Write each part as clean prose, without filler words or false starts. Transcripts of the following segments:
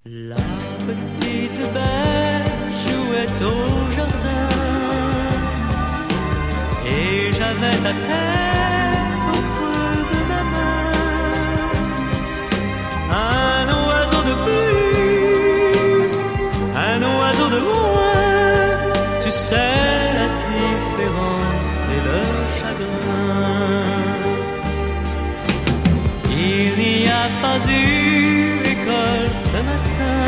La petite bête jouait au jardin et j'avais sa tête au creux de ma main. Un oiseau de plus, un oiseau de moins, tu sais la différence, c'est le chagrin. Il n'y a pas eu école ce matin,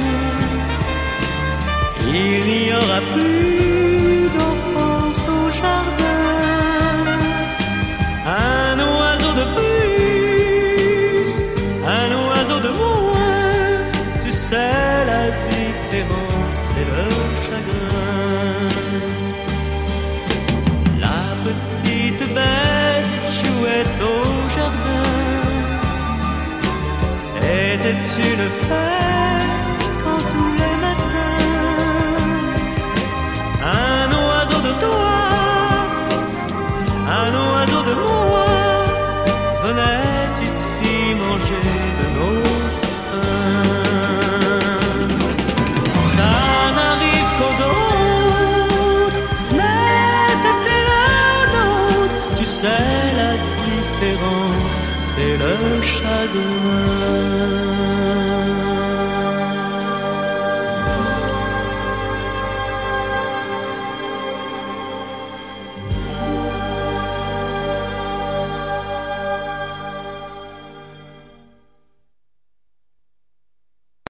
il n'y aura plus d'enfance au jardin. Un oiseau de plus, un oiseau de moins, tu sais la différence, c'est le chagrin. La petite bête jouait au jardin, c'était une fête quand tous les matins un oiseau de toi, un oiseau de moi venait ici manger de notre pain. Ça n'arrive qu'aux autres, mais c'était la nôtre, tu sais la différence, c'est le chagrin.